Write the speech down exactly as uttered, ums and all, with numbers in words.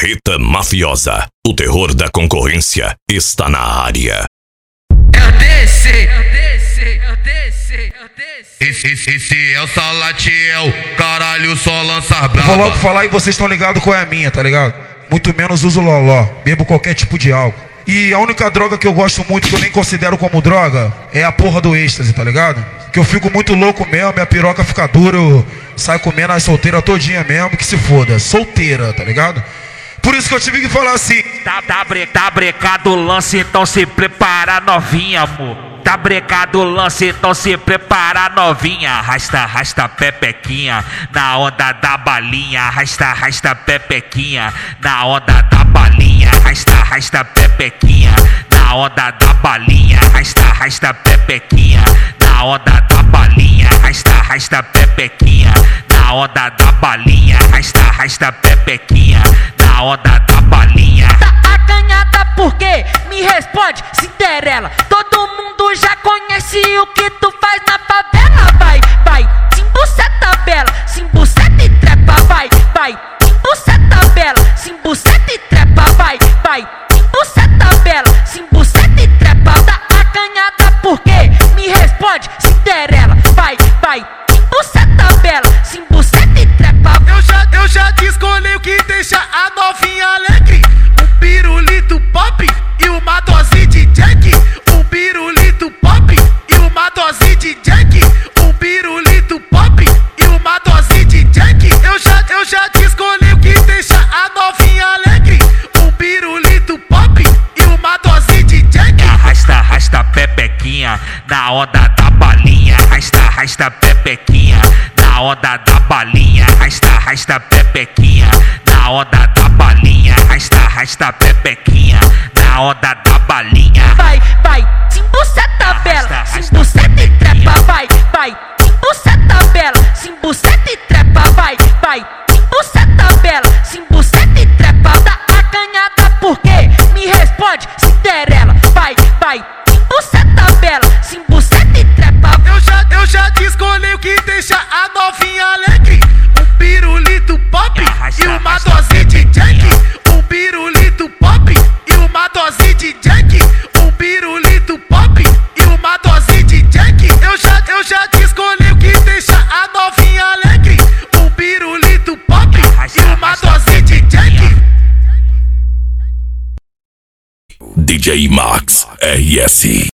Marreta Mafiosa, o terror da concorrência está na área. Eu desci, eu desci, eu desci, eu desci. Esse, esse, esse é o Salatiel, caralho, só lança brava. Vou logo falar e vocês estão ligados qual é a minha, tá ligado? Muito menos uso loló, bebo qualquer tipo de álcool. E a única droga que eu gosto muito, que eu nem considero como droga, é a porra do êxtase, tá ligado? Que eu fico muito louco mesmo, minha piroca fica dura, eu saio comendo as solteiras todinha mesmo, que se foda, solteira, tá ligado? Por isso que eu tive que falar assim. Tá, tá, bre, tá brecado o lance, então se prepara novinha, amor. Tá brecado o lance, então se prepara novinha. Arrasta, arrasta pepequinha na onda da balinha. Arrasta, arrasta pepequinha na onda da balinha. Arrasta, arrasta pepequinha na onda da balinha. Arrasta, arrasta pepequinha na onda da balinha. Arrasta, arrasta pepequinha na onda da balinha. Arrasta, arrasta pepequinha na onda da balinha. Tá acanhada porque me responde, Cinderela. Todo mundo já conhece o que tu faz na favela. Vai, vai, se embuceta bela, se embuceta e trepa. Vai, vai, se embuceta bela, se embuceta e trepa. Vai, vai, se embuceta bela, se embuceta e trepa. Tá acanhada porque me responde, Cinderela. Vai, vai, se embuceta bela, se embuceta e trepa. Eu já, eu já te escolhi o que deixa a novinha alegre. Um pirulito pop e uma dose de Jack. Um pirulito pop e uma dose de Jack. Um pirulito pop e uma dose de Jack. Eu já, eu já te escolhi o que deixa a novinha alegre. Um pirulito pop e uma dose de Jack. Arrasta, arrasta pepequinha na onda da balinha. Arrasta, arrasta pepequinha na onda da balinha. Arrasta, arrasta pepequinha na onda da balinha. Arrasta, arrasta pepequinha na onda da balinha. Vai, vai, se embuceta bela, se embuceta e trepa. Vai, vai, se embuceta bela, se embuceta e trepa. Vai, vai, se embuceta bela, se embuceta e trepa. Tá acanhada porque me responde, Cinderela. Vai, vai, se embuceta bela, se embuceta e trepa. Eu já, eu já te escolhi o que deixa a novinha alegre. Um pirulito pop e uma dose de Jack. Um pirulito pop e uma dose de Jack. Um pirulito pop e uma dose de Jack. Eu já, eu já te escolhi o que deixa a novinha alegre. Um pirulito pop e uma dose de Jack. D J Max R S